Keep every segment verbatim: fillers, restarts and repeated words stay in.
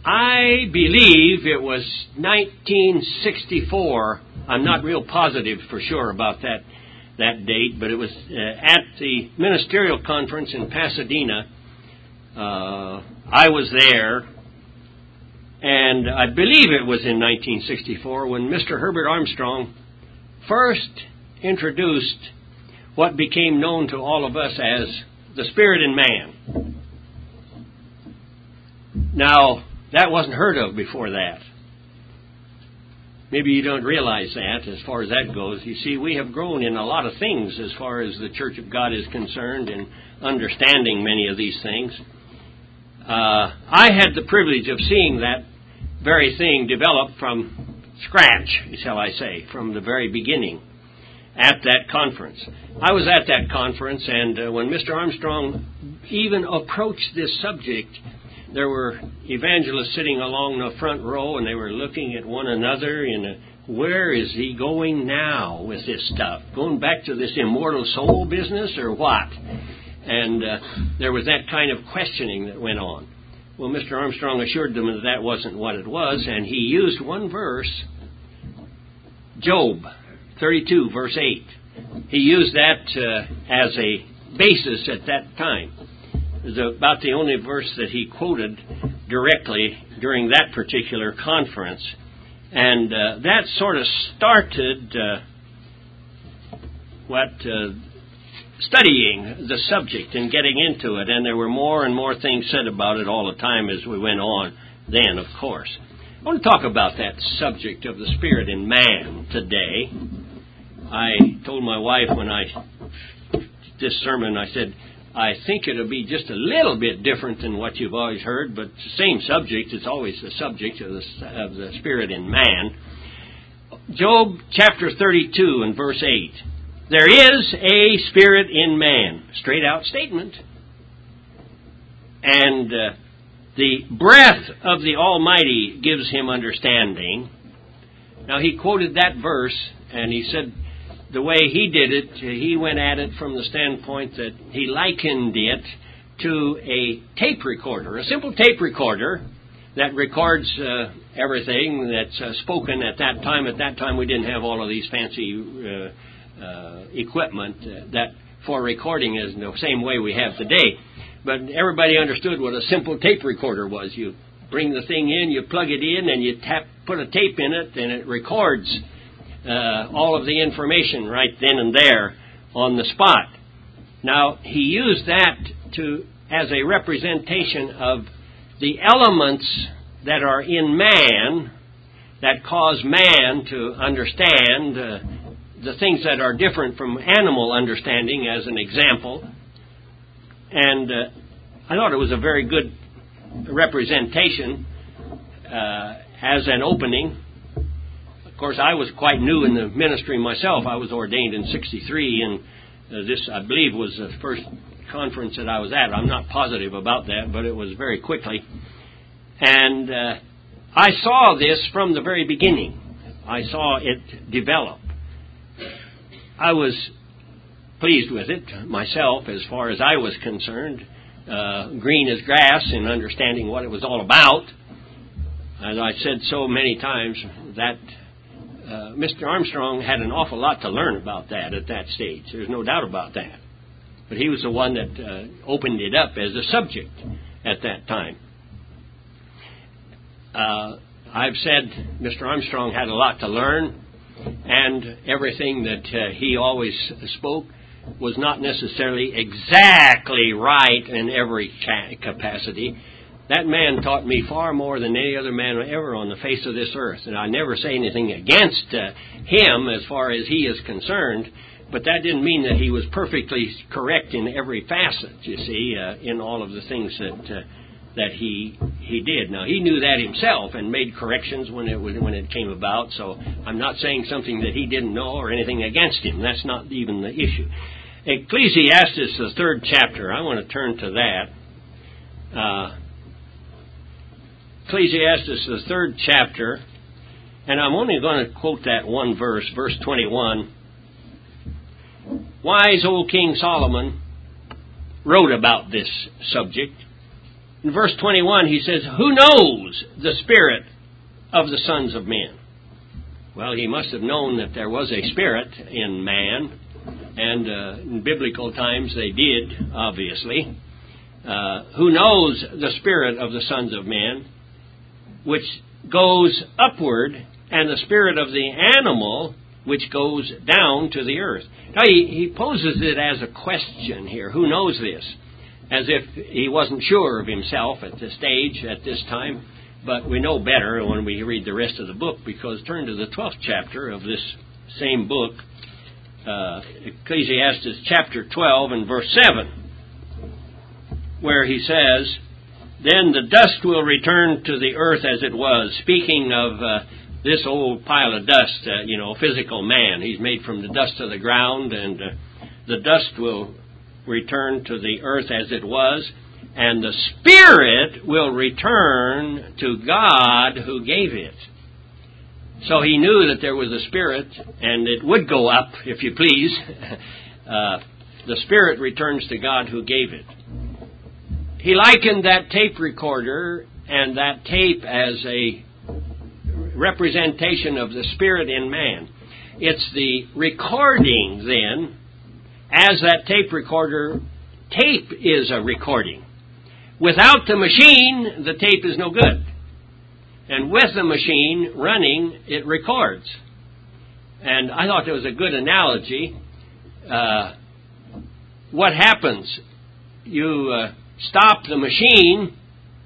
I believe it was nineteen sixty-four. I'm not real positive for sure about that that date, but it was uh, at the ministerial conference in Pasadena. Uh, I was there, and I believe it was in nineteen sixty-four when Mister Herbert Armstrong first introduced what became known to all of us as the Spirit in Man. Now, that wasn't heard of before that. Maybe you don't realize that as far as that goes. You see, we have grown in a lot of things as far as the Church of God is concerned in understanding many of these things. Uh, I had the privilege of seeing that very thing develop from scratch, shall I say, from the very beginning at that conference. I was at that conference, and uh, when Mister Armstrong even approached this subject, there were evangelists sitting along the front row, and they were looking at one another in a, where is he going now with this stuff? Going back to this immortal soul business or what? And uh, there was that kind of questioning that went on. Well, Mister Armstrong assured them that that wasn't what it was, and he used one verse, Job thirty-two, verse eight. He used that uh, as a basis at that time. It was about the only verse that he quoted directly during that particular conference. And uh, that sort of started uh, what uh, studying the subject and getting into it. And there were more and more things said about it all the time as we went on then, of course. I want to talk about that subject of the Spirit in man today. I told my wife when I this sermon, I said, I think it'll be just a little bit different than what you've always heard, but it's the same subject. It's always the subject of the, of the Spirit in man. Job chapter thirty-two and verse eight. There is a Spirit in man. Straight out statement. And uh, the breath of the Almighty gives him understanding. Now he quoted that verse, and he said, the way he did it, he went at it from the standpoint that he likened it to a tape recorder, a simple tape recorder that records uh, everything that's uh, spoken at that time. At that time, we didn't have all of these fancy uh, uh, equipment uh, that for recording is the same way we have today. But everybody understood what a simple tape recorder was. You bring the thing in, you plug it in, and you tap, put a tape in it, and it records Uh, all of the information right then and there on the spot. Now, he used that to as a representation of the elements that are in man that cause man to understand uh, the things that are different from animal understanding, as an example. And uh, I thought it was a very good representation uh, as an opening. Of course, I was quite new in the ministry myself. I was ordained in sixty-three, and uh, this, I believe, was the first conference that I was at. I'm not positive about that, but it was very quickly. And uh, I saw this from the very beginning. I saw it develop. I was pleased with it myself as far as I was concerned. Uh, green as grass in understanding what it was all about. As I said so many times, that Uh, Mister Armstrong had an awful lot to learn about that at that stage. There's no doubt about that. But he was the one that uh, opened it up as a subject at that time. Uh, I've said Mister Armstrong had a lot to learn, and everything that uh, he always spoke was not necessarily exactly right in every ca- capacity. That man taught me far more than any other man ever on the face of this earth. And I never say anything against uh, him as far as he is concerned, but that didn't mean that he was perfectly correct in every facet, you see, uh, in all of the things that uh, that he he did. Now, he knew that himself and made corrections when it was, when it came about, so I'm not saying something that he didn't know or anything against him. That's not even the issue. Ecclesiastes, the third chapter, I want to turn to that. Uh Ecclesiastes, the third chapter, and I'm only going to quote that one verse, verse twenty-one. Wise old King Solomon wrote about this subject, In verse twenty-one, he says, "Who knows the spirit of the sons of men?" Well, he must have known that there was a spirit in man, and uh, in biblical times they did, obviously. Uh, who knows the spirit of the sons of men, which goes upward, and the spirit of the animal, which goes down to the earth. Now, he, he poses it as a question here. Who knows this? As if he wasn't sure of himself at this stage, at this time. But we know better when we read the rest of the book, because turn to the twelfth chapter of this same book, uh, Ecclesiastes chapter twelve and verse seven, where he says, "Then the dust will return to the earth as it was." Speaking of uh, this old pile of dust, uh, you know, physical man. He's made from the dust of the ground, and uh, the dust will return to the earth as it was, and the spirit will return to God who gave it. So he knew that there was a spirit, and it would go up, if you please. uh, the spirit returns to God who gave it. He likened that tape recorder and that tape as a representation of the spirit in man. It's the recording, then, as that tape recorder. Tape is a recording. Without the machine, the tape is no good. And with the machine running, it records. And I thought it was a good analogy. Uh, what happens? You uh, stop the machine,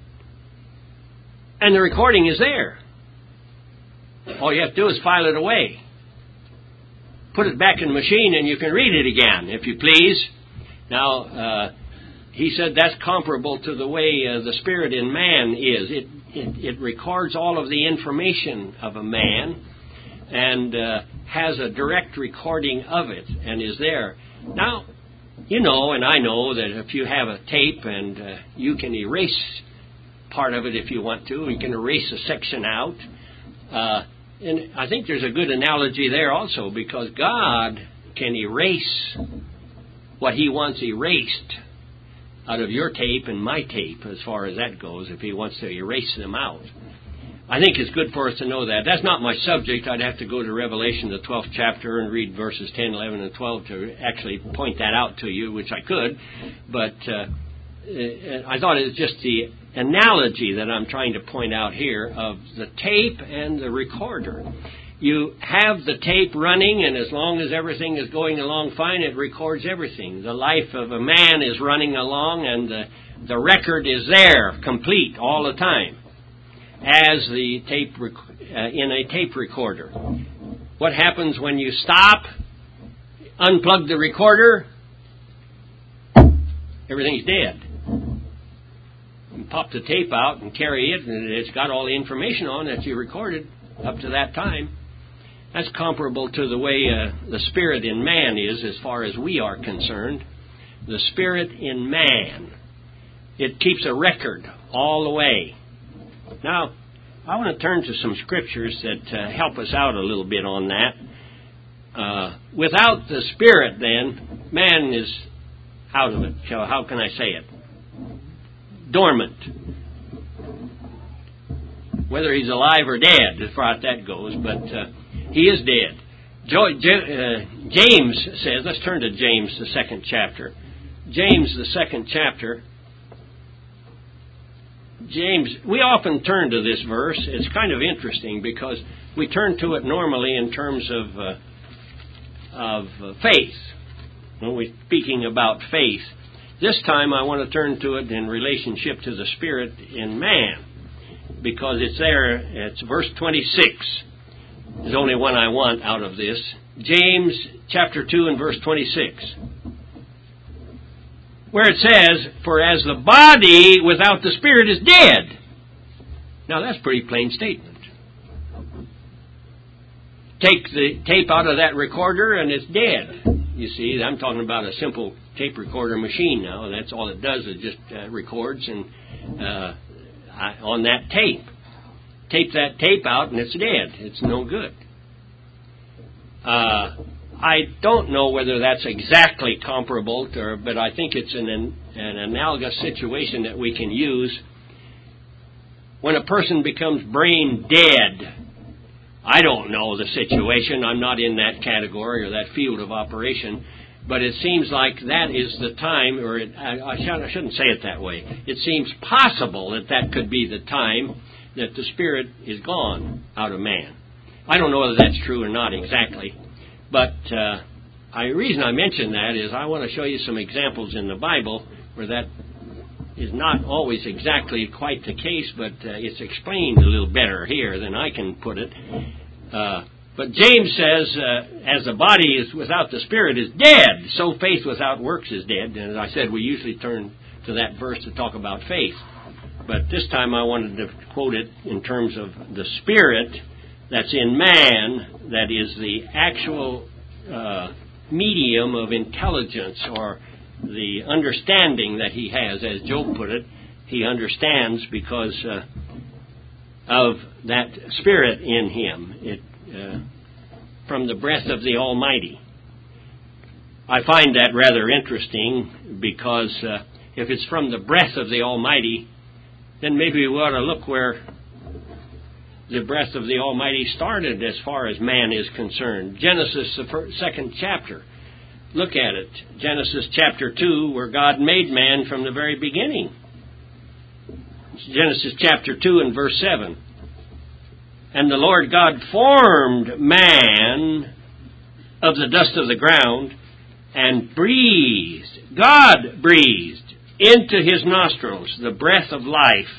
and the recording is there. All you have to do is file it away. Put it back in the machine, and you can read it again, if you please. Now, uh, he said that's comparable to the way uh, the spirit in man is. It, it it records all of the information of a man and uh, has a direct recording of it and is there. Now, you know, and I know that if you have a tape and uh, you can erase part of it if you want to, you can erase a section out. Uh, and I think there's a good analogy there also, because God can erase what He wants erased out of your tape and my tape, as far as that goes, if He wants to erase them out. I think it's good for us to know that. That's not my subject. I'd have to go to Revelation, the twelfth chapter, and read verses ten, eleven, and twelve to actually point that out to you, which I could. But uh, I thought it was just the analogy that I'm trying to point out here of the tape and the recorder. You have the tape running, and as long as everything is going along fine, it records everything. The life of a man is running along, and the, the record is there, complete, all the time, as the tape rec- uh, in a tape recorder. What happens when you stop, unplug the recorder? Everything's dead. You pop the tape out and carry it, and it's got all the information on that you recorded up to that time. That's comparable to the way uh, the spirit in man is, as far as we are concerned. The spirit in man, it keeps a record all the way. Now, I want to turn to some scriptures that uh, help us out a little bit on that. Uh, without the spirit, then, man is out of it. So how can I say it? Dormant. Whether he's alive or dead, as far as that goes, but uh, he is dead. Jo- J- uh, James says, let's turn to James, the second chapter. James, the second chapter. James, we often turn to this verse. It's kind of interesting because we turn to it normally in terms of uh, of uh, faith. When we're speaking about faith, this time I want to turn to it in relationship to the Spirit in man, because it's there. It's verse twenty-six. There's only one I want out of this. James chapter two and verse twenty-six. Where it says, "For as the body without the spirit is dead." Now that's a pretty plain statement. Take the tape out of that recorder and it's dead. You see, I'm talking about a simple tape recorder machine now. That's all it does, is just uh, records and uh, on that tape. Take that tape out and it's dead. It's no good. Uh, I don't know whether that's exactly comparable, to, but I think it's an an analogous situation that we can use. When a person becomes brain dead, I don't know the situation. I'm not in that category or that field of operation. But it seems like that is the time, or it, I, I shouldn't say it that way. It seems possible that that could be the time that the spirit is gone out of man. I don't know whether that's true or not exactly. But uh, the reason I mention that is I want to show you some examples in the Bible where that is not always exactly quite the case, but uh, it's explained a little better here than I can put it. Uh, but James says, uh, as the body is without the spirit is dead, so faith without works is dead. And as I said, we usually turn to that verse to talk about faith. But this time I wanted to quote it in terms of the spirit that's in man, that is the actual uh, medium of intelligence or the understanding that he has. As Job put it, he understands because uh, of that spirit in him, it, uh, from the breath of the Almighty. I find that rather interesting because uh, if it's from the breath of the Almighty, then maybe we ought to look where the breath of the Almighty started as far as man is concerned. Genesis, the first, second chapter. Look at it. Genesis chapter two, where God made man from the very beginning. Genesis chapter two and verse seven. And the Lord God formed man of the dust of the ground and breathed, God breathed into his nostrils the breath of life.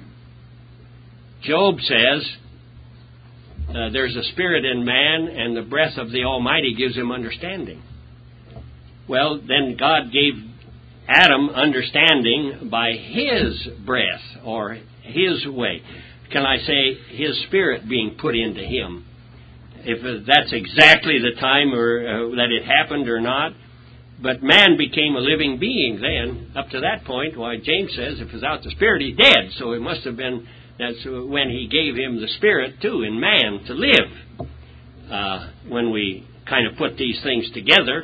Job says uh, there's a spirit in man, and the breath of the Almighty gives him understanding. Well, then God gave Adam understanding by his breath, or his way. Can I say his spirit being put into him? If that's exactly the time or uh, that it happened or not. But man became a living being then. Up to that point, why James says if without the spirit he's dead. So it must have been that's when he gave him the spirit too in man to live. Uh, when we kind of put these things together.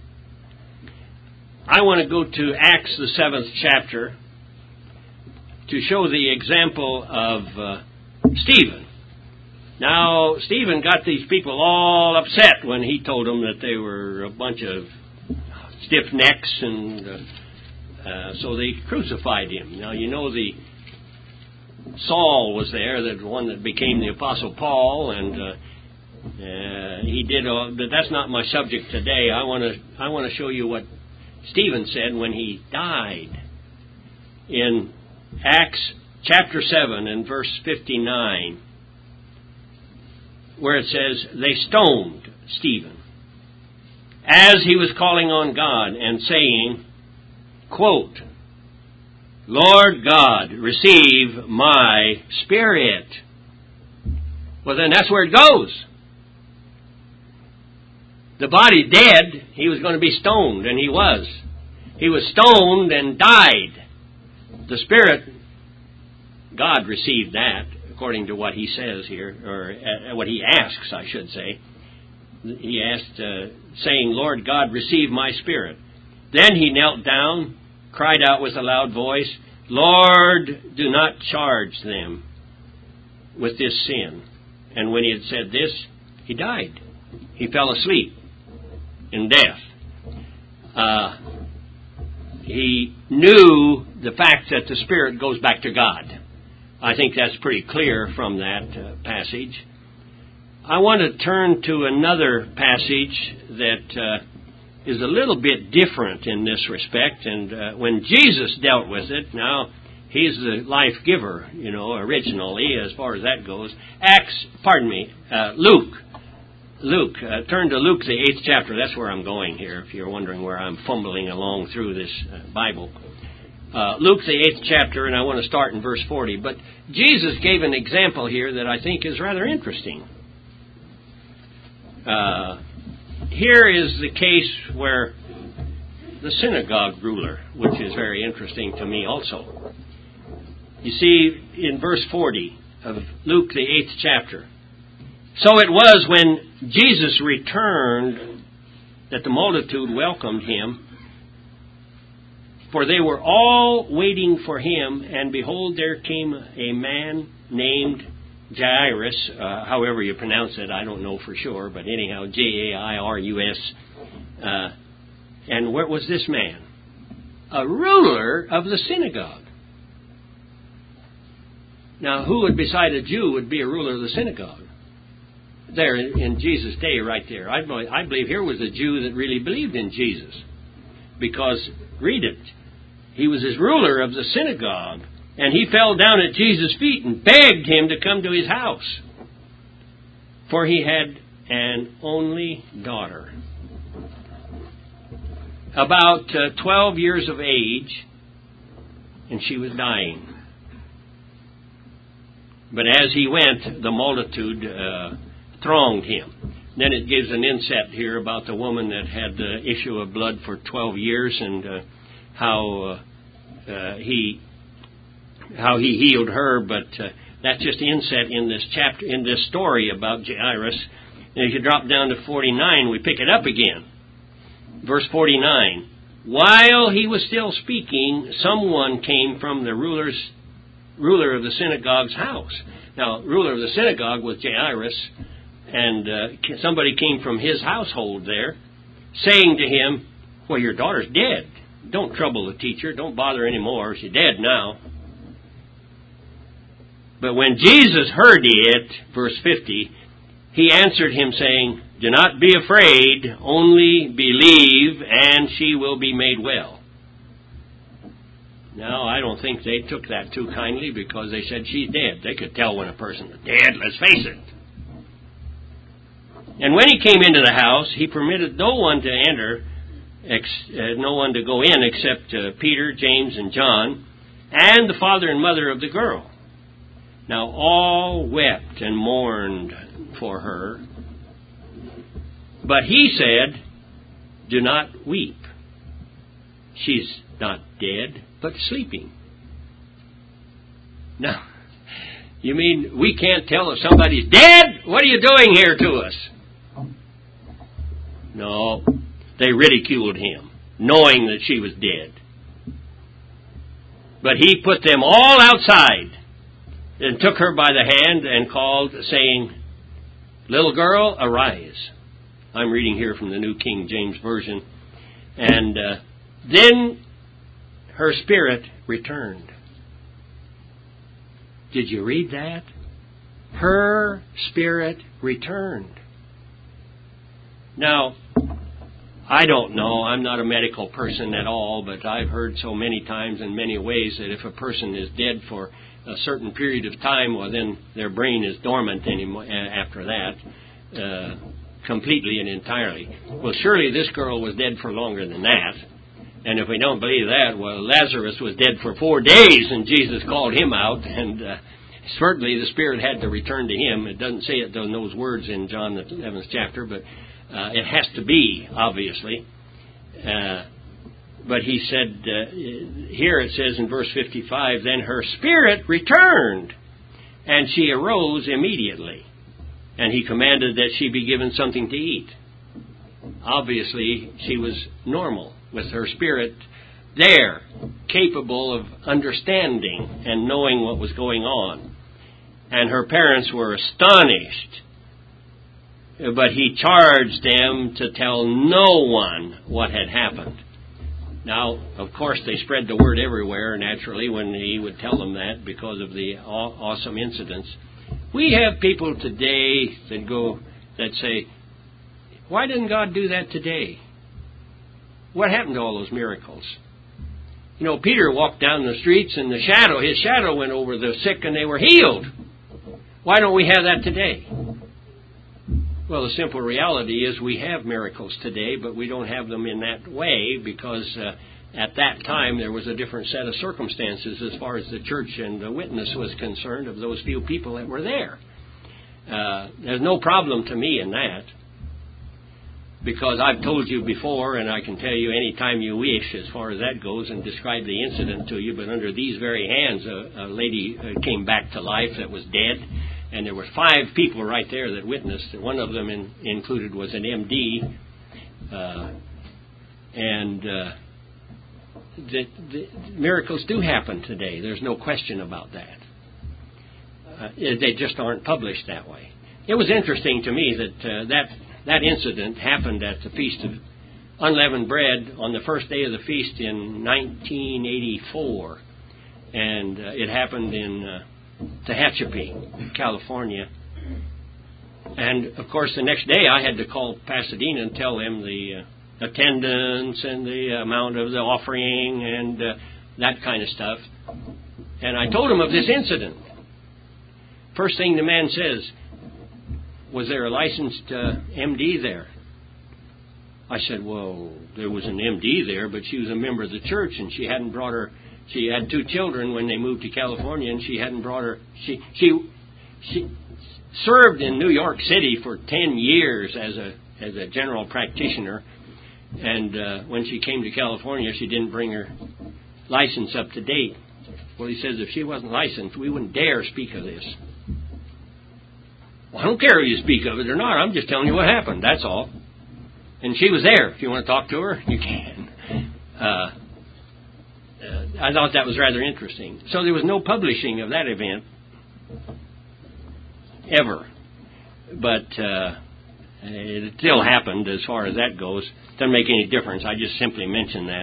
I want to go to Acts, the seventh chapter, to show the example of uh, Stephen. Now, Stephen got these people all upset when he told them that they were a bunch of stiff necks, and uh, uh, so they crucified him. Now, you know, the Saul was there, the one that became the Apostle Paul, and uh, uh, he did all, but that's not my subject today. I want to I want to show you what Stephen said when he died. In Acts chapter seven and verse fifty-nine, where it says, they stoned Stephen as he was calling on God and saying, quote, Lord God, receive my spirit. Well, then that's where it goes. The body dead, he was going to be stoned, and he was. He was stoned and died. The spirit, God received that, according to what he says here, or uh, what he asks, I should say. He asked, uh, saying, Lord God, receive my spirit. Then he knelt down, cried out with a loud voice, Lord, do not charge them with this sin. And when he had said this, he died. He fell asleep in death. Uh, he knew the fact that the spirit goes back to God. I think that's pretty clear from that uh, passage. I want to turn to another passage that uh, is a little bit different in this respect. And uh, when Jesus dealt with it, now he's the life giver, you know, originally, as far as that goes. Acts, pardon me, uh, Luke. Luke, uh, turn to Luke, the eighth chapter. That's where I'm going here, if you're wondering where I'm fumbling along through this uh, Bible. Uh, Luke, the eighth chapter, and I want to start in verse forty. But Jesus gave an example here that I think is rather interesting. Uh, here is the case where the synagogue ruler, which is very interesting to me also. You see, in verse forty of Luke, the eighth chapter, so it was when Jesus returned that the multitude welcomed him, For they were all waiting for him, and behold, there came a man named Jairus, uh, however you pronounce it, I don't know for sure, but anyhow, J A I R U S. Uh, and what was this man? A ruler of the synagogue. Now, who would beside a Jew would be a ruler of the synagogue? There in Jesus' day, right there. I believe here was a Jew that really believed in Jesus. Because, read it, he was his ruler of the synagogue. And he fell down at Jesus' feet and begged him to come to his house. For he had an only daughter, about uh, twelve years of age, and she was dying. But as he went, the multitude uh, thronged him. Then it gives an inset here about the woman that had the issue of blood for twelve years and uh, how uh, uh, he how he healed her. But uh, that's just inset in this chapter, in this story about Jairus. And if you drop down to forty-nine, we pick it up again. Verse forty-nine. While he was still speaking, someone came from the ruler's ruler of the synagogue's house. Now, ruler of the synagogue was Jairus, and uh, somebody came from his household there, saying to him, well, your daughter's dead. Don't trouble the teacher. Don't bother anymore. She's dead now. But when Jesus heard it, verse fifty, he answered him, saying, do not be afraid, only believe, and she will be made well. Now, I don't think they took that too kindly, because they said she's dead. They could tell when a person was dead, let's face it. And when he came into the house, he permitted no one to enter, ex, uh, no one to go in except uh, Peter, James, and John, and the father and mother of the girl. Now all wept and mourned for her. But he said, do not weep. She's not dead, but sleeping. Now, you mean we can't tell if somebody's dead? What are you doing here to us? No, they ridiculed him, knowing that she was dead. But he put them all outside and took her by the hand and called, saying, little girl, arise. I'm reading here from the New King James Version. And uh, then her spirit returned. Did you read that? Her spirit returned. Now, I don't know. I'm not a medical person at all, but I've heard so many times in many ways that if a person is dead for a certain period of time, well, then their brain is dormant anymore after that, uh, completely and entirely. Well, surely this girl was dead for longer than that. And if we don't believe that, well, Lazarus was dead for four days, and Jesus called him out, and uh, certainly the Spirit had to return to him. It doesn't say it in those words in John the eleventh chapter, but uh, it has to be, obviously. Uh, but he said, uh, here it says in verse fifty-five, then her spirit returned, and she arose immediately. And he commanded that she be given something to eat. Obviously, she was normal, with her spirit there, capable of understanding and knowing what was going on. And her parents were astonished. But he charged them to tell no one what had happened. Now, of course, they spread the word everywhere, naturally, when he would tell them that because of the aw- awesome incidents. We have people today that go, that say, why didn't God do that today? What happened to all those miracles? You know, Peter walked down the streets and the shadow, his shadow went over the sick and they were healed. Why don't we have that today? Well, the simple reality is we have miracles today, but we don't have them in that way because uh, at that time there was a different set of circumstances as far as the church and the witness was concerned of those few people that were there. Uh, there's no problem to me in that. Because I've told you before, and I can tell you any time you wish as far as that goes and describe the incident to you, but under these very hands, a, a lady came back to life that was dead, and there were five people right there that witnessed. One of them in, included was an M D, uh, and uh, that, that miracles do happen today. There's no question about that. Uh, they just aren't published that way. It was interesting to me that uh, that that incident happened at the Feast of Unleavened Bread on the first day of the feast in nineteen eighty-four, and uh, it happened in uh, Tehachapi, California. And of course, the next day I had to call Pasadena and tell them the uh, attendance and the amount of the offering and uh, that kind of stuff. And I told them of this incident. First thing the man says, was there a licensed uh, M D there? I said, well, there was an M D there, but she was a member of the church, and she hadn't brought her. She had two children when they moved to California, and she hadn't brought her. She she she served in New York City for ten years as a as a general practitioner, and uh, when she came to California, she didn't bring her license up to date. Well, he says if she wasn't licensed, we wouldn't dare speak of this. Well, I don't care if you speak of it or not. I'm just telling you what happened. That's all. And she was there. If you want to talk to her, you can. Uh, uh, I thought that was rather interesting. So there was no publishing of that event ever. But uh, it still happened as far as that goes. Doesn't make any difference. I just simply mention that.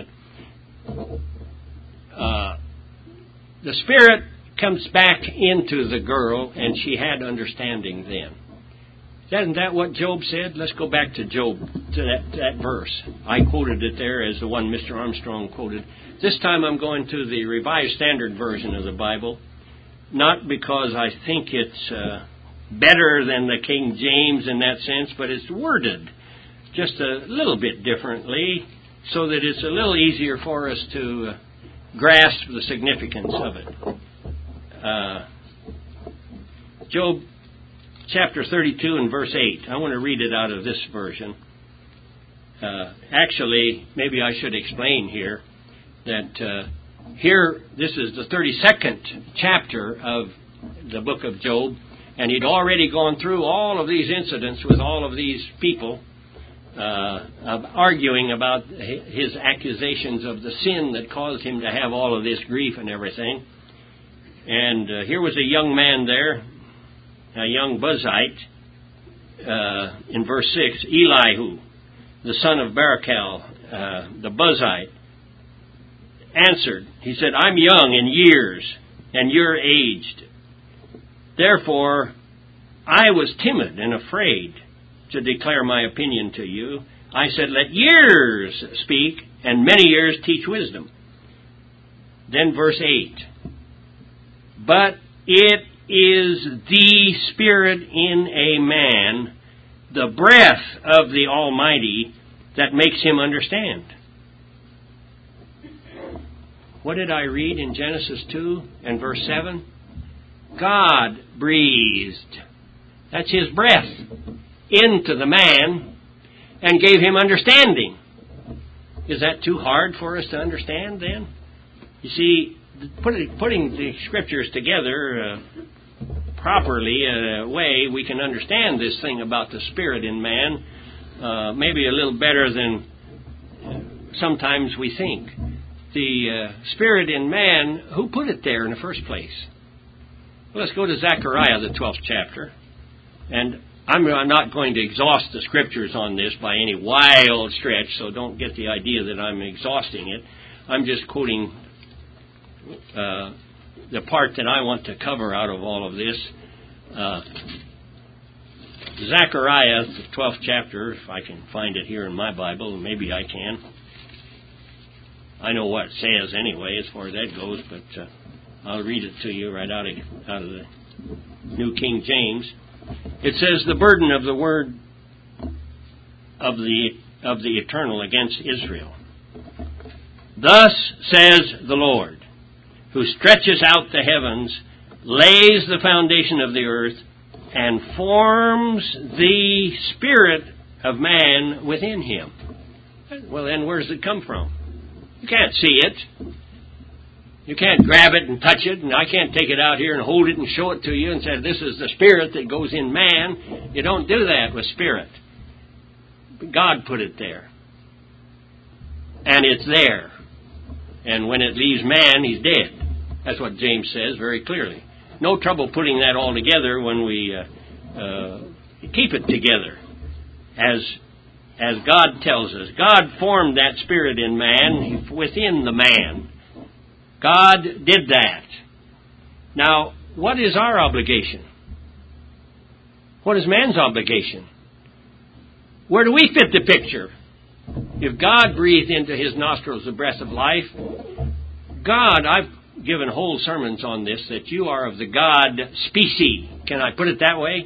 Uh, the Spirit comes back into the girl, and she had understanding then. Isn't that what Job said? Let's go back to Job, to that, to that verse. I quoted it there as the one Mister Armstrong quoted. This time I'm going to the Revised Standard Version of the Bible, not because I think it's uh, better than the King James in that sense, but it's worded just a little bit differently so that it's a little easier for us to uh, grasp the significance of it. Uh, Job chapter thirty-two and verse eight. I want to read it out of this version. Uh, actually, maybe I should explain here that uh, here, this is the thirty-second chapter of the book of Job, and he'd already gone through all of these incidents with all of these people, uh, of arguing about his accusations of the sin that caused him to have all of this grief and everything. And uh, here was a young man there, a young Buzite, uh, in verse six, Elihu, the son of Barachel, uh, the Buzite, answered. He said, I'm young in years, and you're aged. Therefore, I was timid and afraid to declare my opinion to you. I said, let years speak, and many years teach wisdom. Then verse eight. But it is the Spirit in a man, the breath of the Almighty, that makes him understand. What did I read in Genesis two and verse seven? God breathed, that's His breath, into the man and gave him understanding. Is that too hard for us to understand then? You see, putting the Scriptures together uh, properly in a way, we can understand this thing about the Spirit in man uh, maybe a little better than sometimes we think. The uh, Spirit in man, who put it there in the first place? Well, let's go to Zechariah, the twelfth chapter. And I'm not going to exhaust the Scriptures on this by any wild stretch, so don't get the idea that I'm exhausting it. I'm just quoting uh, the part that I want to cover out of all of this. Uh, Zechariah, the twelfth chapter, if I can find it here in my Bible, maybe I can. I know what it says anyway, as far as that goes, but uh, I'll read it to you right out of, out of the New King James. It says, the burden of the word of the of the Eternal against Israel. Thus says the Lord, who stretches out the heavens, lays the foundation of the earth, and forms the spirit of man within him. Well, then where does it come from? You can't see it. You can't grab it and touch it, and I can't take it out here and hold it and show it to you and say, this is the spirit that goes in man. You don't do that with spirit. God put it there. And it's there. And when it leaves man, he's dead. That's what James says very clearly. No trouble putting that all together when we uh, uh, keep it together. As as God tells us, God formed that spirit in man, within the man. God did that. Now, what is our obligation? What is man's obligation? Where do we fit the picture? If God breathed into his nostrils the breath of life, God, I've given whole sermons on this, that you are of the God species. Can I put it that way?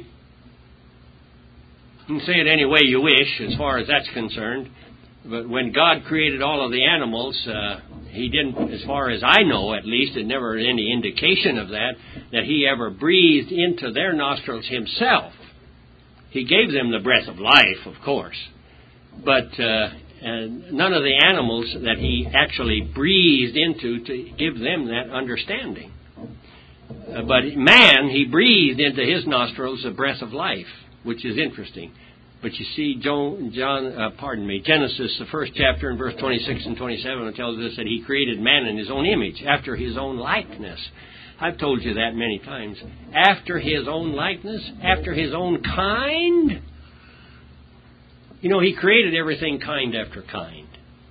You can say it any way you wish, as far as that's concerned. But when God created all of the animals, uh, He didn't, as far as I know at least, and never any indication of that, that He ever breathed into their nostrils Himself. He gave them the breath of life, of course. But uh, and none of the animals that He actually breathed into to give them that understanding. Uh, but man, He breathed into his nostrils the breath of life, which is interesting. But you see, John, John uh, pardon me, Genesis, the first chapter, in verse twenty-six and twenty-seven, it tells us that He created man in His own image, after His own likeness. I've told you that many times. After His own likeness, after His own kind. You know, He created everything kind after kind.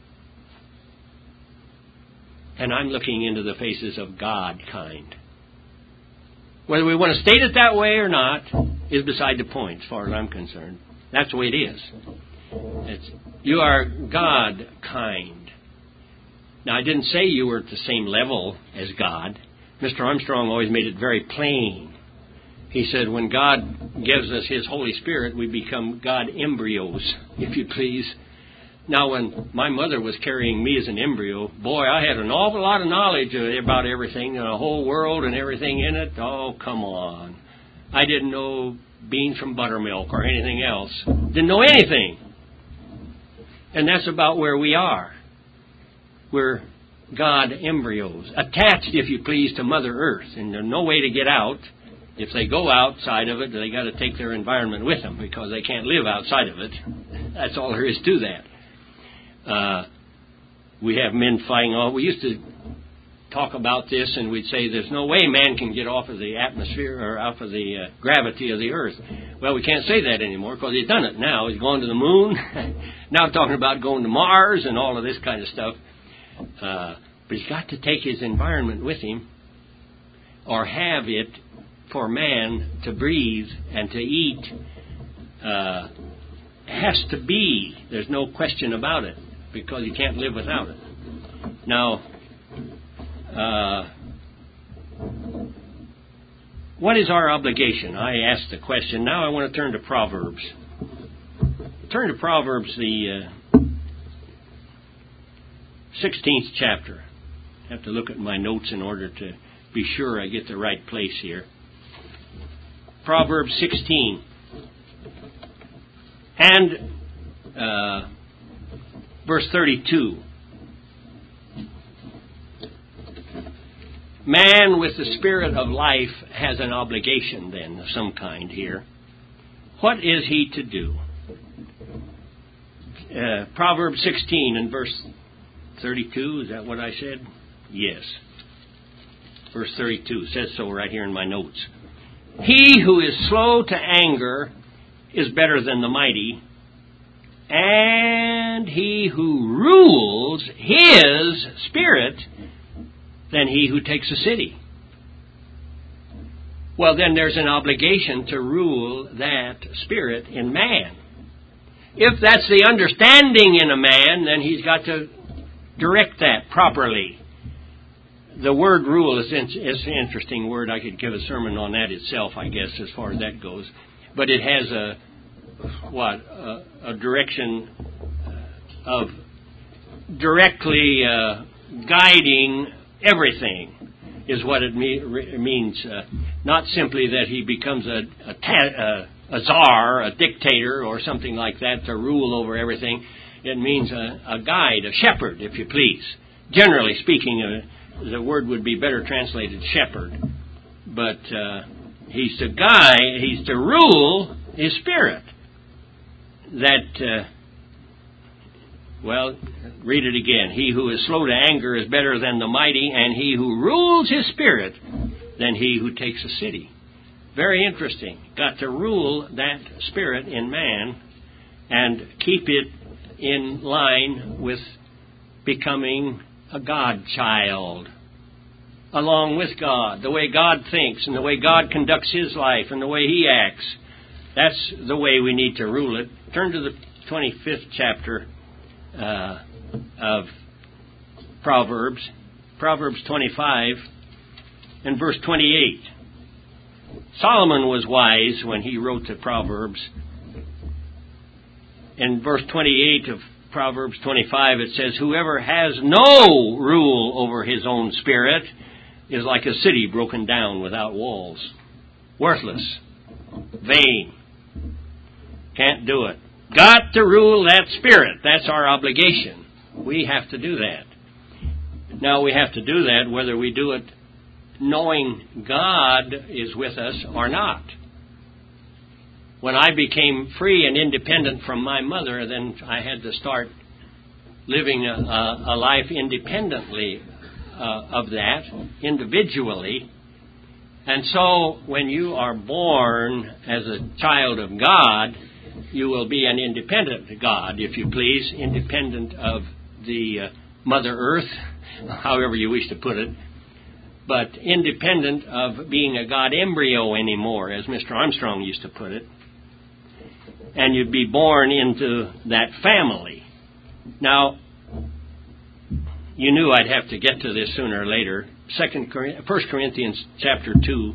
And I'm looking into the faces of God kind. Whether we want to state it that way or not is beside the point, as far as I'm concerned. That's the way it is. It's, you are God kind. Now, I didn't say you were at the same level as God. Mister Armstrong always made it very plain. He said when God gives us His Holy Spirit, we become God embryos, if you please. Now, when my mother was carrying me as an embryo, boy, I had an awful lot of knowledge about everything, the whole world and everything in it. Oh, come on. I didn't know beans from buttermilk or anything else. Didn't know anything. And that's about where we are. We're God embryos, attached, if you please, to Mother Earth. And there's no way to get out. If they go outside of it, they got to take their environment with them, because they can't live outside of it. That's all there is to that. Uh, we have men fighting all. We used to talk about this, and we'd say there's no way man can get off of the atmosphere or off of the uh, gravity of the earth. Well, we can't say that anymore, because he's done it now. He's gone to the moon. Now talking about going to Mars and all of this kind of stuff. Uh, but he's got to take his environment with him, or have it for man to breathe and to eat. Uh, has to be. There's no question about it, because you can't live without it. Now, Uh, what is our obligation? I asked the question. Now I want to turn to Proverbs. Turn to Proverbs, the uh, sixteenth chapter. I have to look at my notes in order to be sure I get the right place here. Proverbs sixteen. And uh, verse thirty-two. Man with the spirit of life has an obligation then of some kind here. What is he to do? Uh, Proverbs sixteen and verse thirty-two, is that what I said? Yes. Verse thirty-two says so right here in my notes. He who is slow to anger is better than the mighty, and he who rules his spirit than he who takes a city. Well, then there's an obligation to rule that spirit in man. If that's the understanding in a man, then he's got to direct that properly. The word rule is, in, is an interesting word. I could give a sermon on that itself, I guess, as far as that goes. But it has a, what, a, a direction of directly uh, guiding everything is what it me- re- means. Uh, not simply that he becomes a, a, ta- a, a czar, a dictator, or something like that to rule over everything. It means a, a guide, a shepherd, if you please. Generally speaking, uh, the word would be better translated shepherd. But uh, he's to guide, he's to rule his spirit. That uh, Well, read it again. He who is slow to anger is better than the mighty, and he who rules his spirit than he who takes a city. Very interesting. Got to rule that spirit in man and keep it in line with becoming a God child, along with God, the way God thinks and the way God conducts His life and the way He acts. That's the way we need to rule it. Turn to the twenty-fifth chapter uh, of Proverbs, Proverbs twenty-five and verse twenty-eight. Solomon was wise when he wrote the Proverbs. In verse twenty-eight of Proverbs twenty-five, it says, "Whoever has no rule over his own spirit is like a city broken down without walls." Worthless. Vain. Can't do it. Got to rule that spirit. That's our obligation. We have to do that. Now we have to do that whether we do it knowing God is with us or not. When I became free and independent from my mother, then I had to start living a, a life independently uh, of that, individually. And so when you are born as a child of God, you will be an independent God, if you please, independent of the uh, Mother Earth, however you wish to put it, but independent of being a God embryo anymore, as Mister Armstrong used to put it. And you'd be born into that family. Now, you knew I'd have to get to this sooner or later. Second, First Corinthians chapter two,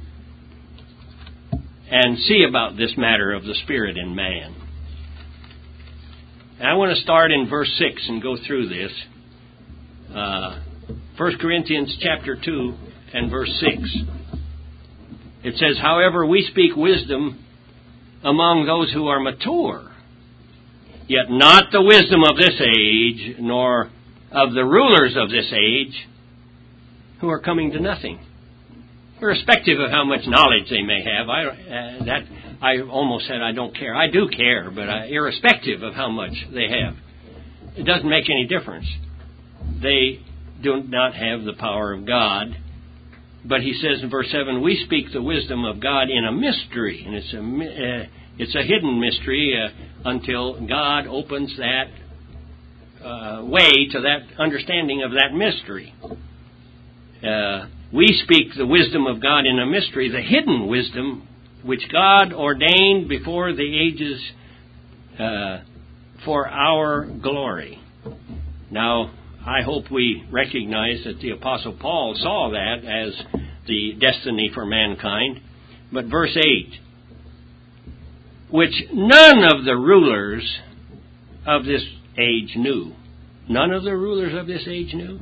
and see about this matter of the Spirit in man. And I want to start in verse six and go through this. Uh, First Corinthians chapter two and verse six. It says, "However, we speak wisdom among those who are mature, yet not the wisdom of this age, nor of the rulers of this age, who are coming to nothing." Irrespective of how much knowledge they may have, I uh, that I almost said I don't care. I do care, but uh, irrespective of how much they have, it doesn't make any difference. They do not have the power of God. But he says in verse seven, "We speak the wisdom of God in a mystery," and it's a uh, it's a hidden mystery uh, until God opens that uh, way to that understanding of that mystery. Uh, we speak the wisdom of God in a mystery, the hidden wisdom which God ordained before the ages uh, for our glory. Now, I hope we recognize that the Apostle Paul saw that as the destiny for mankind. But verse eight, "which none of the rulers of this age knew." None of the rulers of this age knew?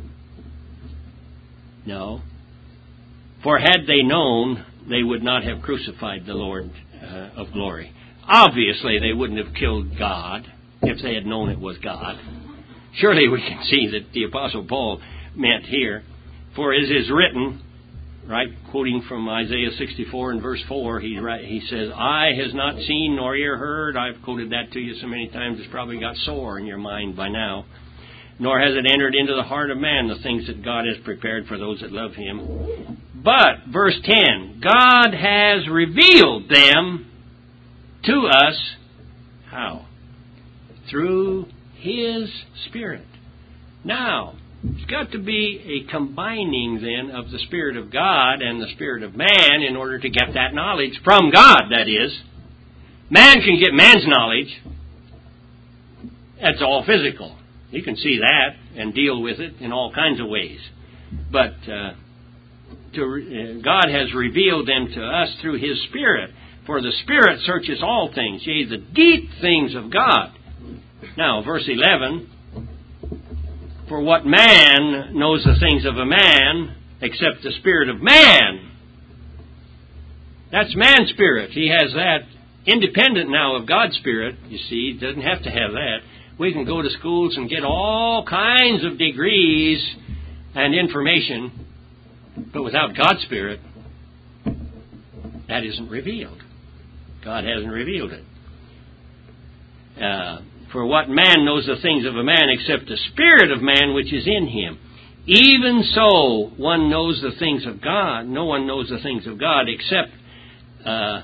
No. "For had they known, they would not have crucified the Lord uh, of glory." Obviously, they wouldn't have killed God if they had known it was God. Surely we can see that the Apostle Paul meant here, "For as is written," right, quoting from Isaiah sixty-four and verse four, he, he says, "Eye has not seen nor ear heard." I've quoted that to you so many times it's probably got sore in your mind by now. "Nor has it entered into the heart of man the things that God has prepared for those that love Him. But," verse ten, "God has revealed them to us." How? "Through His Spirit." Now, it's got to be a combining then of the Spirit of God and the Spirit of man in order to get that knowledge from God, that is. Man can get man's knowledge. That's all physical. You can see that and deal with it in all kinds of ways. But uh, to, uh, God has revealed them to us through His Spirit. "For the Spirit searches all things, yea, the deep things of God." Now, verse eleven, "For what man knows the things of a man, except the Spirit of man?" That's man's spirit. He has that independent now of God's Spirit, you see. He doesn't have to have that. We can go to schools and get all kinds of degrees and information, but without God's Spirit, that isn't revealed. God hasn't revealed it. Uh, For what man knows the things of a man except the spirit of man which is in him? Even so, one knows the things of God. No one knows the things of God except uh,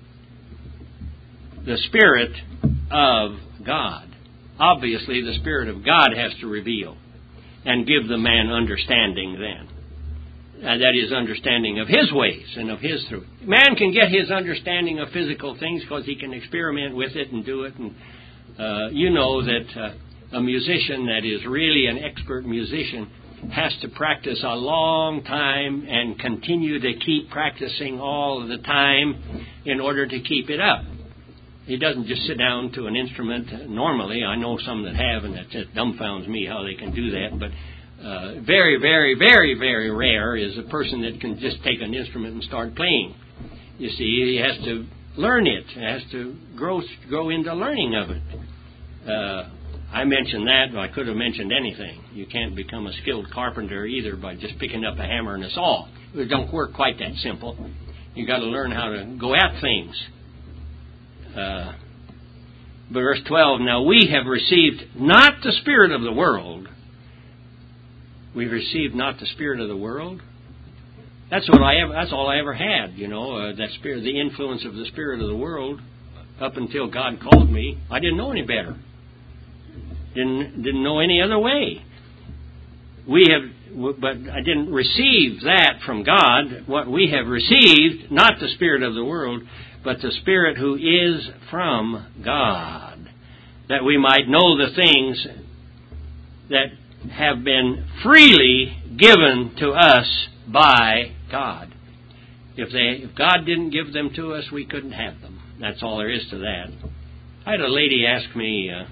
the Spirit of God. Obviously, the Spirit of God has to reveal and give the man understanding then. Uh, that is, understanding of his ways and of his truth. Man can get his understanding of physical things because he can experiment with it and do it. And uh, you know that uh, a musician that is really an expert musician has to practice a long time and continue to keep practicing all the time in order to keep it up. He doesn't just sit down to an instrument normally. I know some that have, and it just dumbfounds me how they can do that. But uh, very, very, very, very rare is a person that can just take an instrument and start playing. You see, he has to learn it. He has to grow, grow into learning of it. Uh, I mentioned that, but I could have mentioned anything. You can't become a skilled carpenter either by just picking up a hammer and a saw. It don't work quite that simple. You've got to learn how to go at things. Uh, verse twelve, now we have received not the spirit of the world. We've received not the spirit of the world. That's what I ever, that's all I ever had, you know, uh, that spirit, the influence of the spirit of the world up until God called me. I didn't know any better. Didn't didn't know any other way. We have, but I didn't receive that from God. What we have received, not the spirit of the world, but the Spirit who is from God, that we might know the things that have been freely given to us by God. If they, if God didn't give them to us, we couldn't have them. That's all there is to that. I had a lady ask me, uh,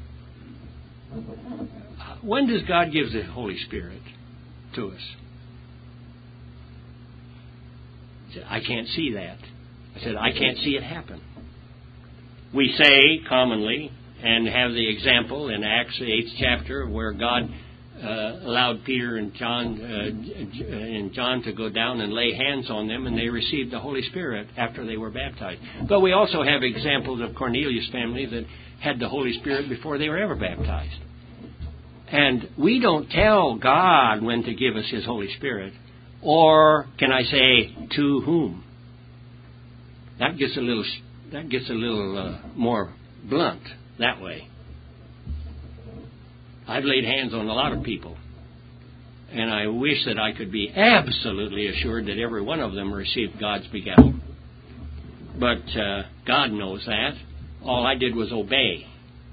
when does God give the Holy Spirit to us? I said, I can't see that. I said, I can't see it happen. We say commonly, and have the example in Acts, the eighth chapter, where God uh, allowed Peter and John uh, and John to go down and lay hands on them, and they received the Holy Spirit after they were baptized. But we also have examples of Cornelius' family that had the Holy Spirit before they were ever baptized. And we don't tell God when to give us His Holy Spirit, or can I say, to whom? That gets a little that gets a little uh, more blunt that way. I've laid hands on a lot of people, and I wish that I could be absolutely assured that every one of them received God's begetting. But uh, God knows that. All I did was obey,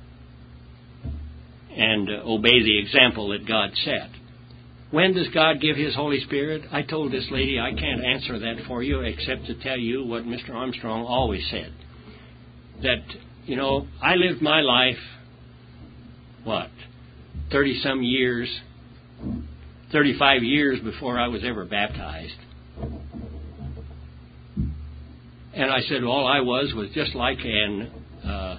and uh, obey the example that God set. When does God give His Holy Spirit? I told this lady I can't answer that for you except to tell you what Mister Armstrong always said. That, you know, I lived my life, what, thirty-some years, thirty-five years before I was ever baptized. And I said all I was was just like an uh,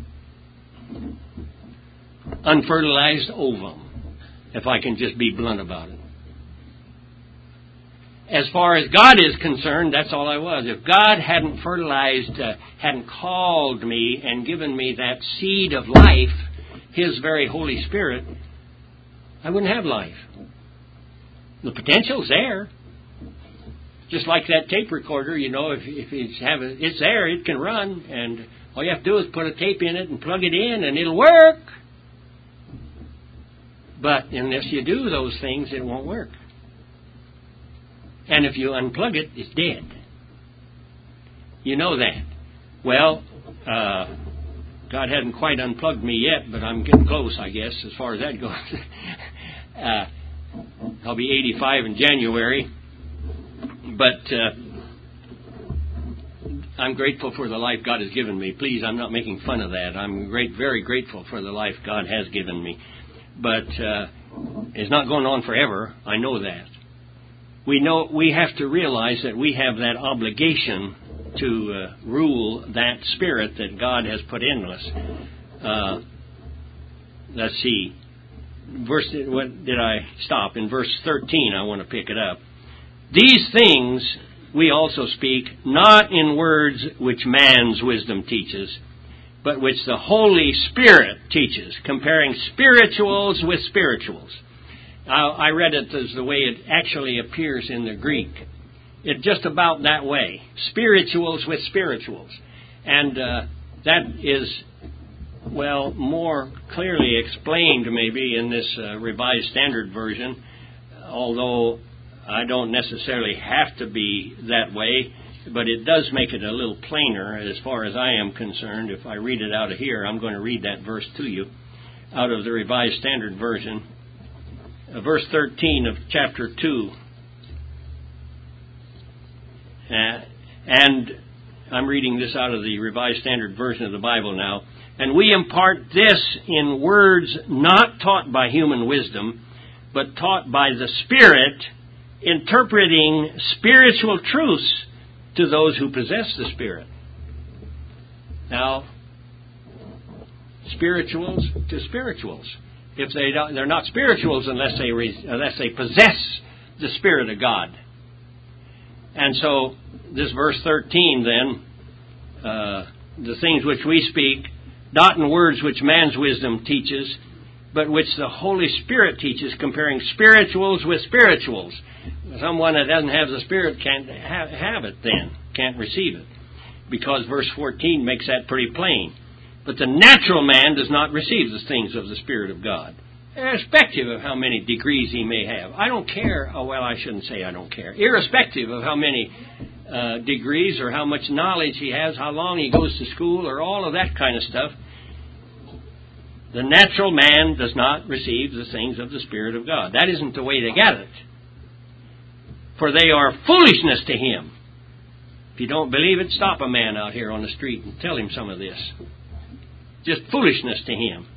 unfertilized ovum, if I can just be blunt about it. As far as God is concerned, that's all I was. If God hadn't fertilized, uh, hadn't called me and given me that seed of life, His very Holy Spirit, I wouldn't have life. The potential's there. Just like that tape recorder, you know, if, if it's, have a, it's there, it can run, and all you have to do is put a tape in it and plug it in, and it'll work. But unless you do those things, it won't work. And if you unplug it, it's dead. You know that. Well, uh, God hadn't quite unplugged me yet, but I'm getting close, I guess, as far as that goes. uh, I'll be eighty-five in January. But uh, I'm grateful for the life God has given me. Please, I'm not making fun of that. I'm great, very grateful for the life God has given me. But uh, it's not going on forever. I know that. We know we have to realize that we have that obligation to uh, rule that spirit that God has put in us. Uh, let's see. Verse. What did I stop? In verse thirteen, I want to pick it up. These things we also speak, not in words which man's wisdom teaches, but which the Holy Spirit teaches, comparing spirituals with spirituals. Now, I read it as the way it actually appears in the Greek. It's just about that way. Spirituals with spirituals. And uh, that is, well, more clearly explained maybe in this uh, Revised Standard Version, although I don't necessarily have to be that way, but it does make it a little plainer as far as I am concerned. If I read it out of here, I'm going to read that verse to you out of the Revised Standard Version. Uh, verse thirteen of chapter two. Uh, and I'm reading this out of the Revised Standard Version of the Bible now. And we impart this in words not taught by human wisdom, but taught by the Spirit, interpreting spiritual truths to those who possess the Spirit. Now, spirituals to spirituals. If they don't, they're not spirituals unless they unless they possess the Spirit of God. And so, this verse thirteen then, uh, the things which we speak, not in words which man's wisdom teaches, but which the Holy Spirit teaches, comparing spirituals with spirituals. Someone that doesn't have the Spirit can't have, have it then, can't receive it. Because verse fourteen makes that pretty plain. But the natural man does not receive the things of the Spirit of God, irrespective of how many degrees he may have. I don't care. Oh, well, I shouldn't say I don't care. Irrespective of how many uh, degrees or how much knowledge he has, how long he goes to school, or all of that kind of stuff, the natural man does not receive the things of the Spirit of God. That isn't the way to get it. For they are foolishness to him. If you don't believe it, stop a man out here on the street and tell him some of this. Just foolishness to him.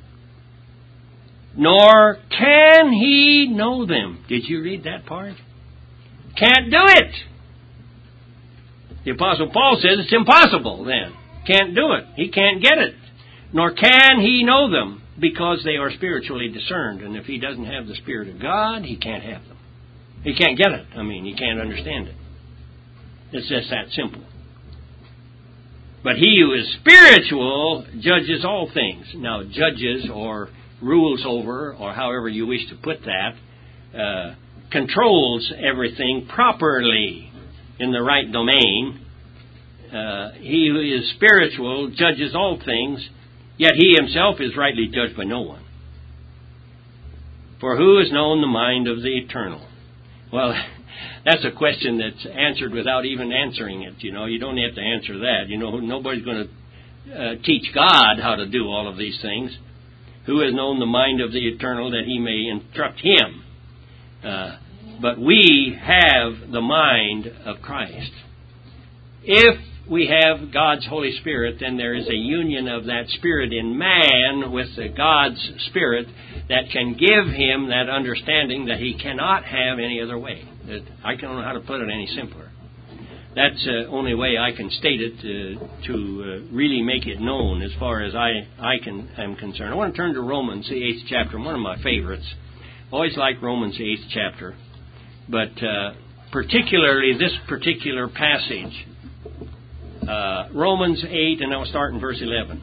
Nor can he know them. Did you read that part? Can't do it. The Apostle Paul says it's impossible then. Can't do it. He can't get it. Nor can he know them, because they are spiritually discerned. And if he doesn't have the Spirit of God, he can't have them. He can't get it. I mean, he can't understand it. It's just that simple. But he who is spiritual judges all things. Now, judges or rules over, or however you wish to put that, uh, controls everything properly in the right domain. Uh, he who is spiritual judges all things, yet he himself is rightly judged by no one. For who has known the mind of the eternal? Well, that's a question that's answered without even answering it. You know, you don't have to answer that. You know, nobody's going to uh, teach God how to do all of these things. Who has known the mind of the eternal that he may instruct him? Uh, but we have the mind of Christ. If we have God's Holy Spirit, then there is a union of that Spirit in man with the God's Spirit that can give him that understanding that he cannot have any other way. That I don't know how to put it any simpler. That's the uh, only way I can state it uh, to uh, really make it known as far as I, I can am concerned. I want to turn to Romans, the eighth chapter, one of my favorites. Always like Romans, the eighth chapter. But uh, particularly this particular passage. Uh, Romans eight, and I'll start in verse eleven.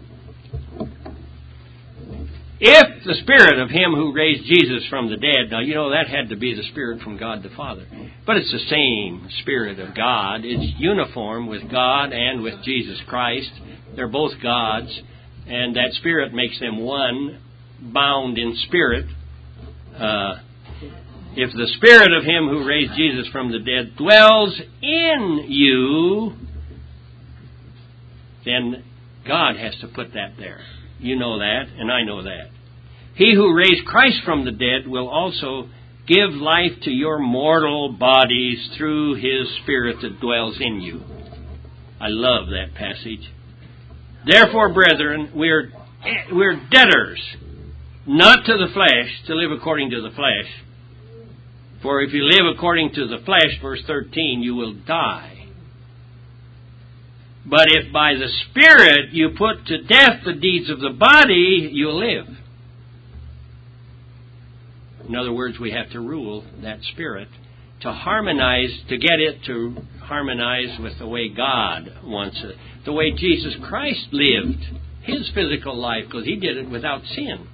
If the Spirit of Him who raised Jesus from the dead, now you know that had to be the Spirit from God the Father, but it's the same Spirit of God. It's uniform with God and with Jesus Christ. They're both God's, and that Spirit makes them one, bound in spirit. Uh, if the Spirit of Him who raised Jesus from the dead dwells in you, then God has to put that there. You know that, and I know that. He who raised Christ from the dead will also give life to your mortal bodies through His Spirit that dwells in you. I love that passage. Therefore, brethren, we're, we're debtors, not to the flesh, to live according to the flesh. For if you live according to the flesh, verse thirteen, you will die. But if by the Spirit you put to death the deeds of the body, you'll live. In other words, we have to rule that Spirit to harmonize, to get it to harmonize with the way God wants it, the way Jesus Christ lived his physical life, because he did it without sin.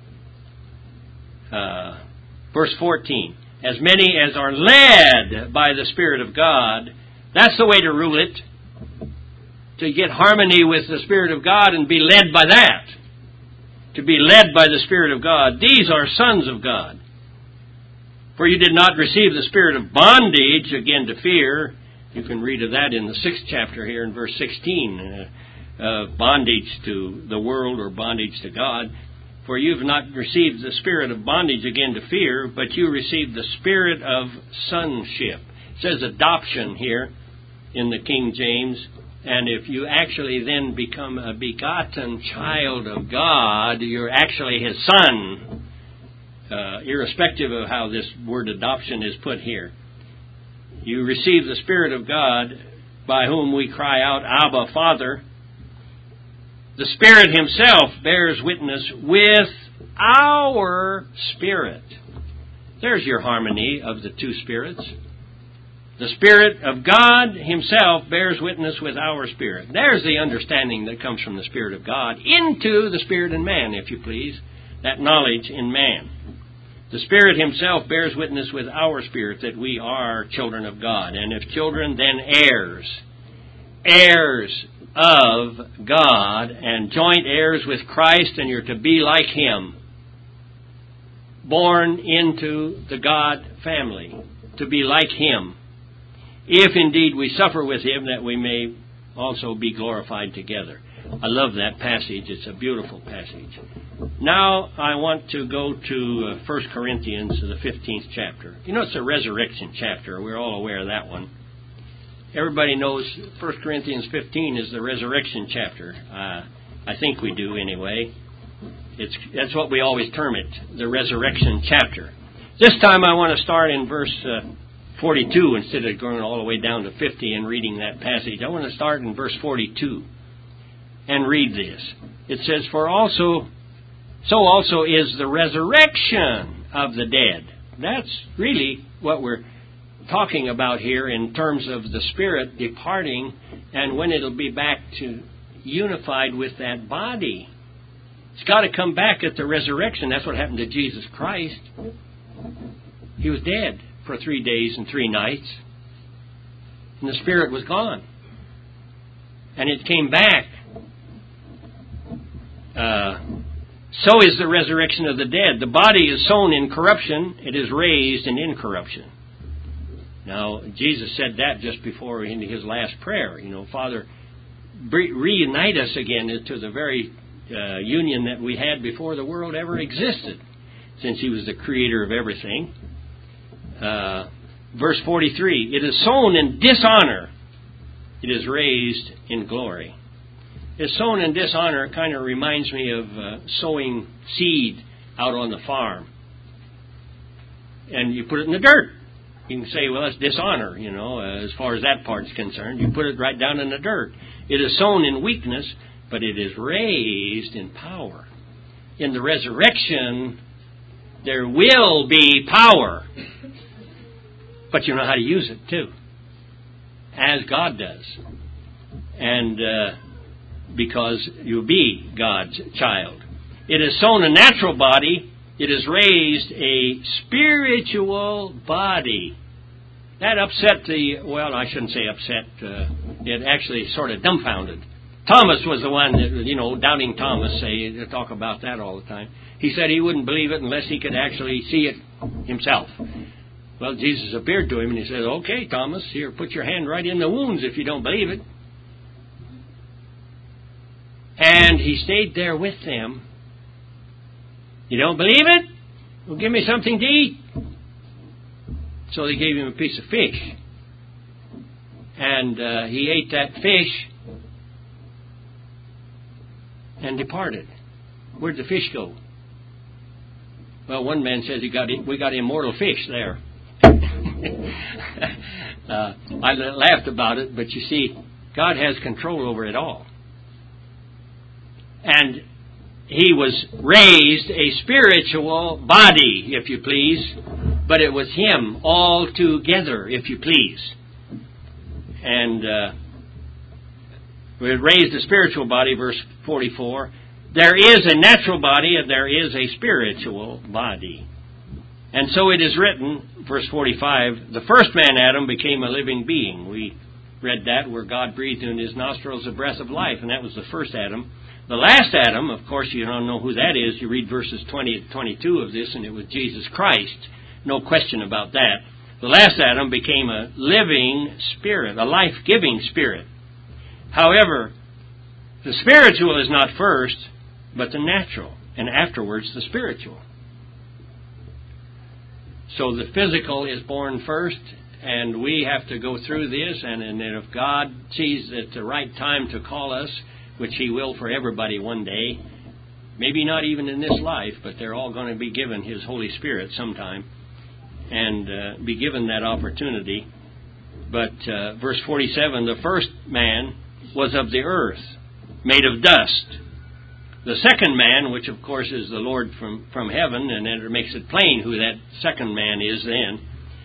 Uh, verse fourteen. As many as are led by the Spirit of God, that's the way to rule it. To get harmony with the Spirit of God and be led by that. To be led by the Spirit of God. These are sons of God. For you did not receive the spirit of bondage, again to fear. You can read of that in the sixth chapter here in verse sixteen. Uh, uh, bondage to the world or bondage to God. For you have not received the spirit of bondage again to fear, but you received the spirit of sonship. It says adoption here in the King James. And if you actually then become a begotten child of God, you're actually His son, uh, irrespective of how this word adoption is put here. You receive the Spirit of God, by whom we cry out, Abba, Father. The Spirit Himself bears witness with our spirit. There's your harmony of the two spirits. The Spirit of God Himself bears witness with our spirit. There's the understanding that comes from the Spirit of God into the Spirit in man, if you please. That knowledge in man. The Spirit Himself bears witness with our spirit that we are children of God. And if children, then heirs. Heirs of God and joint heirs with Christ, and you're to be like Him. Born into the God family. To be like Him. If indeed we suffer with Him, that we may also be glorified together. I love that passage. It's a beautiful passage. Now I want to go to uh, First Corinthians, the fifteenth chapter. You know, it's a resurrection chapter. We're all aware of that one. Everybody knows First Corinthians fifteen is the resurrection chapter. Uh, I think we do anyway. It's that's what we always term it, the resurrection chapter. This time I want to start in verse uh, forty-two instead of going all the way down to fifty and reading that passage. I want to start in verse forty-two and read this. It says, For also, so also is the resurrection of the dead. That's really what we're talking about here in terms of the Spirit departing and when it'll be back to unified with that body. It's got to come back at the resurrection. That's what happened to Jesus Christ. He was dead for three days and three nights. And the Spirit was gone. And it came back. Uh, so is the resurrection of the dead. The body is sown in corruption. It is raised in incorruption. Now, Jesus said that just before in His last prayer. You know, Father, reunite us again to the very uh, union that we had before the world ever existed, since He was the creator of everything. Uh, verse forty-three, it is sown in dishonor. It is raised in glory. It's sown in dishonor kind of reminds me of uh, sowing seed out on the farm. And you put it in the dirt. You can say, well, that's dishonor, you know, uh, as far as that part's concerned. You put it right down in the dirt. It is sown in weakness, but it is raised in power. In the resurrection, there will be power. But you know how to use it, too. As God does. And uh, because you'll be God's child. It is sown a natural body. It is raised a spiritual body. That upset the, well, I shouldn't say upset. Uh, it actually sort of dumbfounded. Thomas was the one that, you know, doubting Thomas, say, they talk about that all the time. He said he wouldn't believe it unless he could actually see it himself. Well, Jesus appeared to him and He said, okay, Thomas, here, put your hand right in the wounds if you don't believe it. And He stayed there with them. You don't believe it? Well, give me something to eat. So they gave him a piece of fish. And uh, he ate that fish and departed. Where'd the fish go? Well, one man says he got we got immortal fish there. uh, I laughed about it, but you see, God has control over it all. And He was raised a spiritual body, if you please, but it was Him all together, if you please. And uh, We raised a spiritual body, verse forty-four. There is a natural body and there is a spiritual body. And so it is written, verse forty-five, the first man, Adam, became a living being. We read that where God breathed in his nostrils the breath of life, and that was the first Adam. The last Adam, of course, you don't know who that is. You read verses twenty to twenty-two of this, and it was Jesus Christ. No question about that. The last Adam became a living spirit, a life-giving spirit. However, the spiritual is not first, but the natural, and afterwards the spiritual. So the physical is born first, and we have to go through this, and, and if God sees it's the right time to call us, which He will for everybody one day, maybe not even in this life, but they're all going to be given His Holy Spirit sometime, and uh, be given that opportunity. But uh, verse forty-seven, the first man was of the earth, made of dust. The second man, which of course is the Lord from, from heaven, and it makes it plain who that second man is then,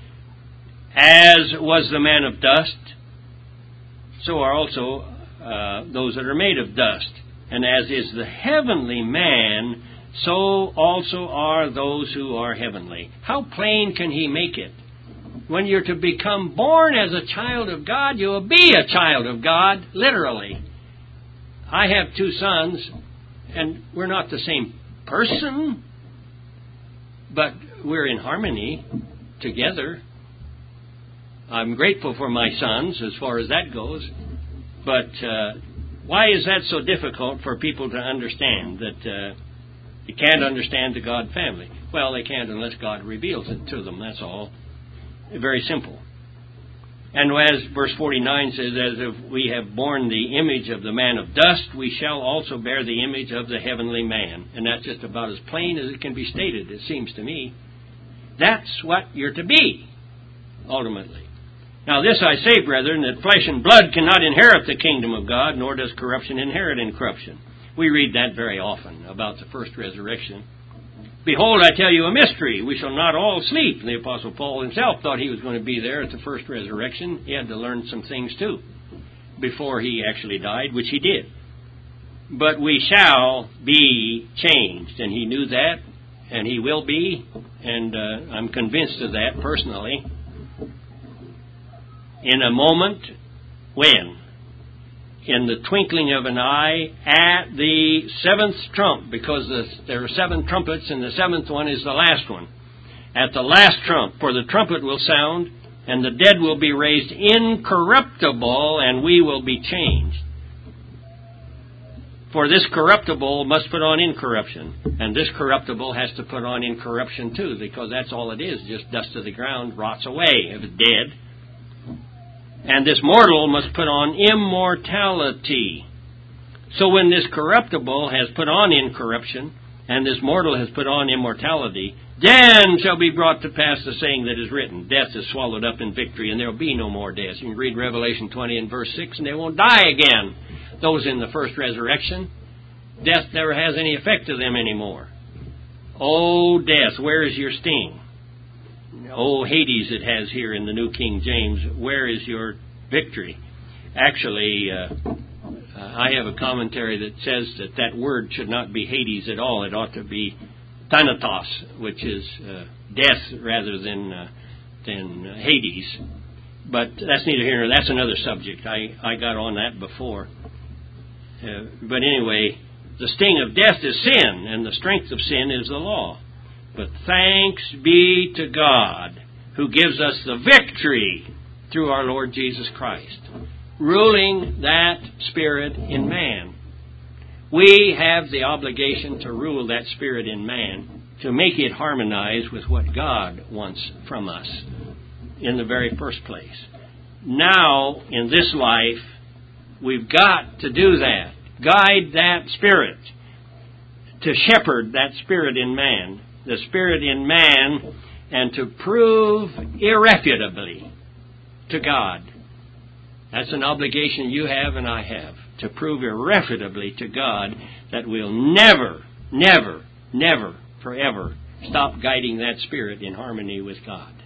as was the man of dust, so are also uh, those that are made of dust. And as is the heavenly man, so also are those who are heavenly. How plain can he make it? When you're to become born as a child of God, you will be a child of God, literally. I have two sons, and we're not the same person, but we're in harmony together. I'm grateful for my sons as far as that goes, but uh, why is that so difficult for people to understand, that uh, you can't understand the God family? Well, they can't unless God reveals it to them, that's all. Very simple. And as verse forty-nine says, as if we have borne the image of the man of dust, we shall also bear the image of the heavenly man. And that's just about as plain as it can be stated, it seems to me. That's what you're to be, ultimately. Now this I say, brethren, that flesh and blood cannot inherit the kingdom of God, nor does corruption inherit incorruption. We read that very often about the first resurrection. Behold, I tell you a mystery. We shall not all sleep. The Apostle Paul himself thought he was going to be there at the first resurrection. He had to learn some things too before he actually died, which he did. But we shall be changed. And he knew that, and he will be, and uh, I'm convinced of that personally. In a moment, when? In the twinkling of an eye, at the seventh trump, because the, there are seven trumpets, and the seventh one is the last one. At the last trump, for the trumpet will sound, and the dead will be raised incorruptible, and we will be changed. For this corruptible must put on incorruption, and this corruptible has to put on incorruption too, because that's all it is, just dust of the ground, rots away if it's dead. And this mortal must put on immortality. So when this corruptible has put on incorruption, and this mortal has put on immortality, then shall be brought to pass the saying that is written, death is swallowed up in victory, and there will be no more death. You can read Revelation twenty and verse six, and they won't die again. Those in the first resurrection, death never has any effect to them anymore. Oh, death, where is your sting? Oh, Hades, it has here in the New King James, where is your victory? Actually, uh, I have a commentary that says that that word should not be Hades at all. It ought to be Thanatos, which is uh, death rather than uh, than Hades. But that's neither here nor there. That's another subject. I, I got on that before. Uh, but anyway, the sting of death is sin, and the strength of sin is the law. But thanks be to God who gives us the victory through our Lord Jesus Christ, ruling that spirit in man. We have the obligation to rule that spirit in man, to make it harmonize with what God wants from us in the very first place. Now, in this life, we've got to do that. Guide that spirit, to shepherd that spirit in man. The spirit in man, and to prove irrefutably to God. That's an obligation you have and I have, to prove irrefutably to God that we'll never, never, never, forever stop guiding that spirit in harmony with God.